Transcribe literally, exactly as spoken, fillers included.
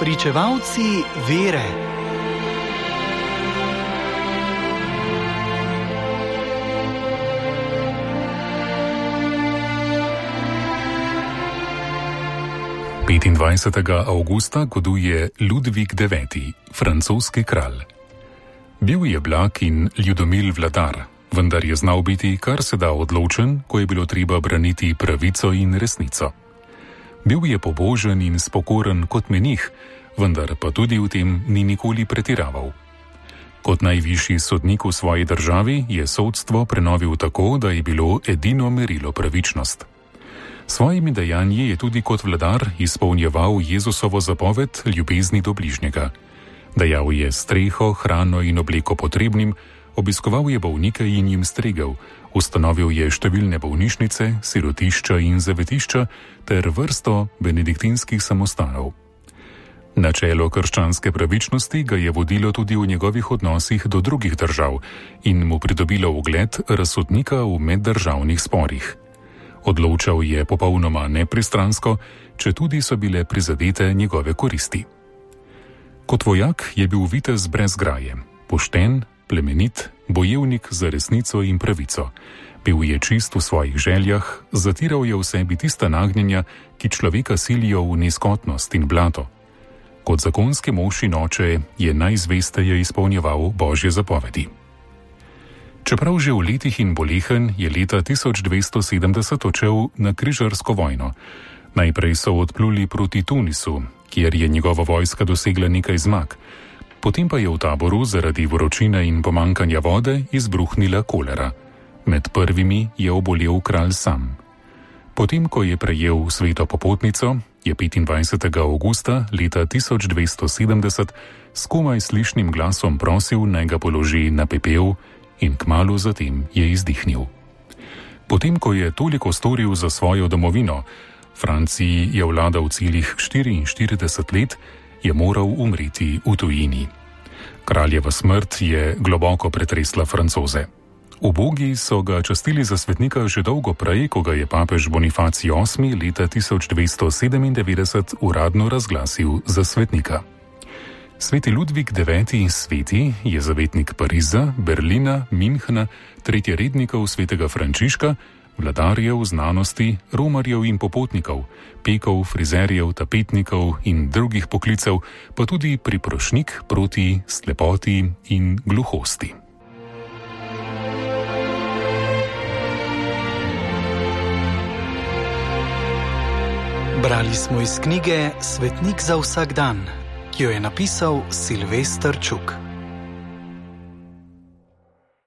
Pričevalci vere. petindvajsetega avgusta goduje Ludvik deveti, francoski kralj. Bil je blag in ljudomil vladar, vendar je znal biti kar se da odločen, ko je bilo treba braniti pravico in resnico. Bil je pobožen in spokoren kot menih, vendar pa tudi v tem ni nikoli pretiraval. Kot najvišji sodnik v svoji državi je sodstvo prenovil tako, da je bilo edino merilo pravičnost. Svojimi dejanji je tudi kot vladar izpolnjeval Jezusovo zapoved ljubezni do bližnjega. Dajal je streho, hrano in obleko potrebnim, obiskoval je bolnike in jim stregel, ustanovil je številne bolnišnice, sirotišča in zavetišča ter vrsto benediktinskih samostanov. Načelo krščanske pravičnosti ga je vodilo tudi v njegovih odnosih do drugih držav in mu pridobilo ugled razsodnika v meddržavnih sporih. Odločal je popolnoma nepristransko, četudi so bile prizadete njegove koristi. Kot vojak je bil vitez brez graje, pošten, plemenit, bojevnik za resnico in pravico. Bil je čist v svojih željah, zatiral je v sebi tista nagnjenja, ki človeka silijo v nizkotnost in blato. Kot zakonski mož in oče je najzvesteje izpolnjeval Božje zapovedi. Čeprav že v letih in bolehen, je leta tisoč dvesto sedemdeset odšel na križarsko vojno. Najprej so odpluli proti Tunisu, kjer je njegova vojska dosegla nekaj zmag. Potem pa je v taboru zaradi vročine in pomankanja vode izbruhnila kolera. Med prvimi je obolel kralj sam. Potem, ko je prejel sveto popotnico, je petindvajsetega avgusta leta tisoč dvesto sedemdeset s komaj slišnim glasom prosil, naj ga položi na pepel, in kmalu zatem je izdihnil. Potem, ko je toliko storil za svojo domovino, Franciji je vladal celih štiriinštirideset let, je moral umreti v tujini. Kraljeva smrt je globoko pretresla Francoze. Ubogi so ga častili za svetnika že dolgo prej, ko ga je papež Bonifacij osmi leta tisoč dvesto sedemindevetdeset uradno razglasil za svetnika. Sveti Ludvik deveti sveti je zavetnik Pariza, Berlina, Münchna, tretjerednikov svetega Frančiška, vladarjev, znanosti, romarjev in popotnikov, pekov, frizerjev, tapetnikov in drugih poklicev, pa tudi priprošnik proti slepoti in gluhosti. Brali smo iz knjige Svetnik za vsak dan, ki jo je napisal Silvester Čuk.